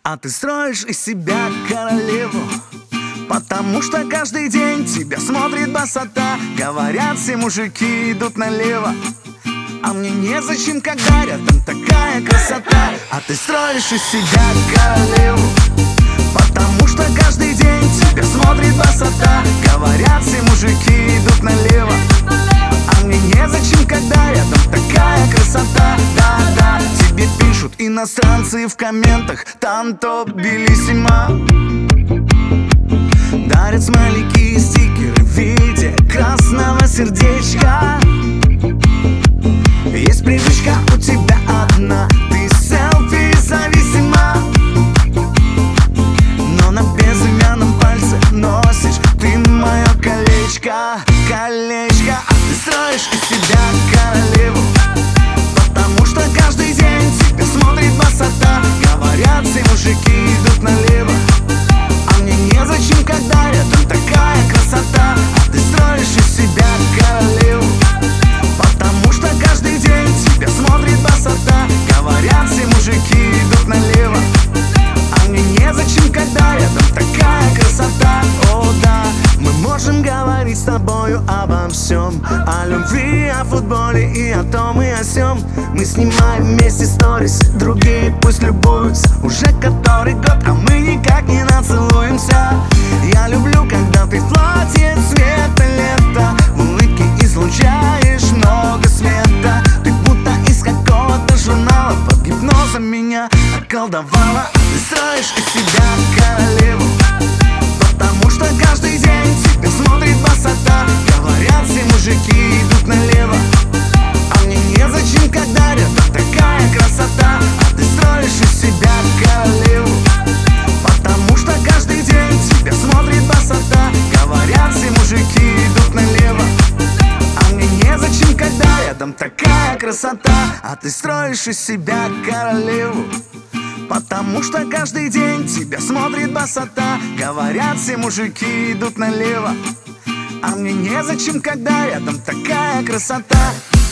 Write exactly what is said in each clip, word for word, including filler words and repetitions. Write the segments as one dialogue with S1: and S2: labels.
S1: А ты строишь из себя королеву, потому что каждый день тебя смотрит босота. Говорят, все мужики идут налево, а мне незачем, когда рядом такая красота. А ты строишь из себя королеву, потому что каждый день тебя смотрит босота. Говорят, все мужики идут налево, а мне незачем, когда рядом такая красота. Да-да, тебе пишут иностранцы в комментах «Танто белиссимо». Дарят смайлики и стикеры в виде красного сердечка. Есть привычка у тебя одна, ты селфи зависима, но на безымянном пальце носишь ты мое колечко, колечко. А ты строишь из себя королеву, потому что каждый день тебя смотрит босота. Говорят, все мужики идут налево, а мне незачем, когда рядом такая красота. А ты строишь из себя королеву, потому что каждый день тебя смотрит босота. Говорят, все мужики идут налево, а мне незачем, когда рядом такая красота. О да, мы можем говорить с тобою обо всем, о любви, о футболе и о том и о сём. Мы снимаем вместе сторис, другие пусть любуются. Уже который год, а мы никак не нацелуемся. Я люблю, когда ты в платье цвета лета, в улыбке излучаешь много света. Ты будто из какого-то журнала под гипнозом меня околдовала. Ты строишь из себя королеву, потому что каждый день тебя смотрит босота. Говорят, все мужики идут налево, а мне незачем, когда рядом такая красота. А ты строишь из себя королеву, потому что каждый день тебя смотрит босота. Говорят, все мужики идут налево, а мне незачем, когда рядом такая красота. А ты строишь из себя королеву, потому что каждый день тебя смотрит босота. Говорят, все мужики идут налево, а мне незачем, когда рядом такая красота.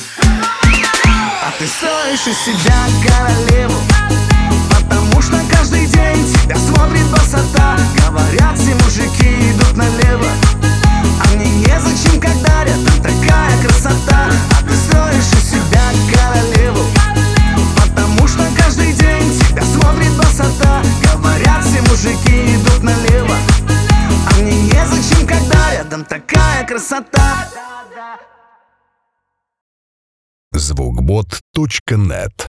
S1: А ты строишь из себя королеву, потому что каждый день тебя смотрит босота. Говорят, все мужики идут налево, а мне незачем, когда рядом такая красота. А ты строишь из себя королеву, потому что каждый день тебя смотрит босота. Говорят, все мужики идут налево, а мне незачем, когда рядом такая красота.
S2: звукбот точка нет